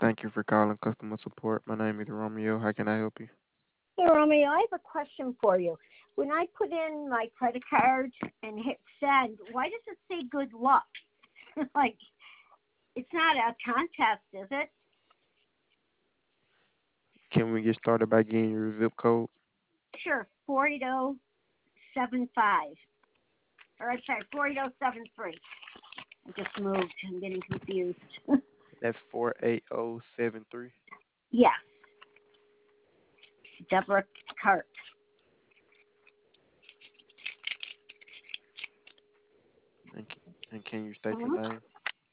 Thank you for calling customer support. My name is Romeo. How can I help you? Hey, Romeo, I have a question for you. When I put in my credit card and hit send, why does it say good luck? Like, it's not a contest, is it? Can we get started by getting your zip code? Sure, 48075. Or I'm sorry, 48073. I just moved. I'm getting confused. That's 48073. Yes, Deborah Cart. And, and can you state your Mhm. name?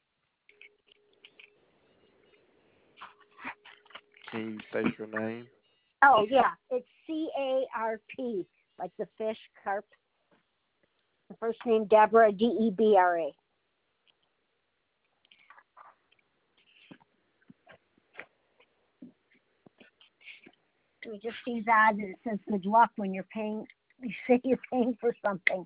Can you state your name? Oh, yeah, it's CARP, like the fish, carp. The first name, Deborah, Debra. It just seems odd that it says good luck when you're paying. You say you're paying for something.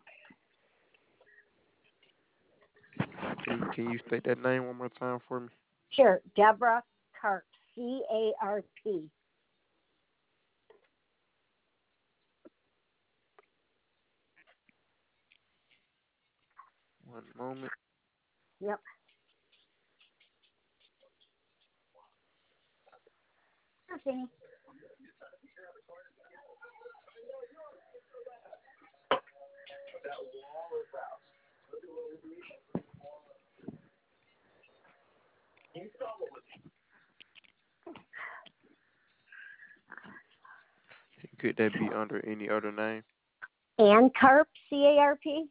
Can you state that name one more time for me? Sure, Deborah Carp, CARP. One moment. Yep. Okay. Could that be under any other name? And Carp, CARP.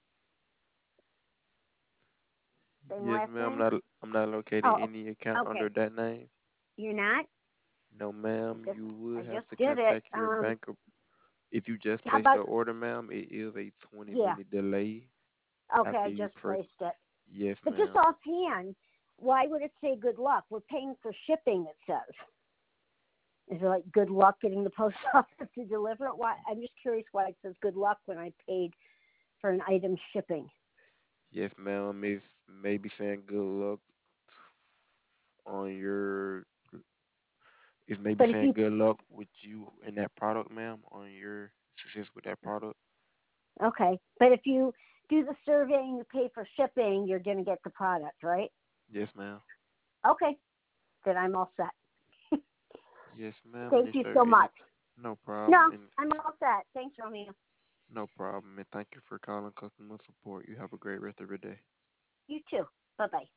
Same Yes, last ma'am. name. I'm not locating Oh, any account okay. under that name. You're not. No, ma'am. Just, You I would have just to did it. contact your bank. If you just How placed about? the order, ma'am, it is a 20 Yeah. minute delay Okay, after I you just first. placed it. Yes, But just ma'am. offhand, why would it say good luck? We're paying for shipping. It says. Is it like good luck getting the post office to deliver it? Why? I'm just curious why it says good luck when I paid for an item shipping. Yes, ma'am. It's maybe saying good luck on your. It's maybe But if saying you good luck with you and that product, ma'am, on your success with that product. okay, but if you do the survey and you pay for shipping, you're going to get the product, right? Yes, ma'am. Okay, then I'm all set. Yes, ma'am. And Thank is you there so any? much. No problem. No, And I'm all set. Thanks, Romeo. no problem. And thank you for calling customer support. You have a great rest of your day. You too. Bye bye.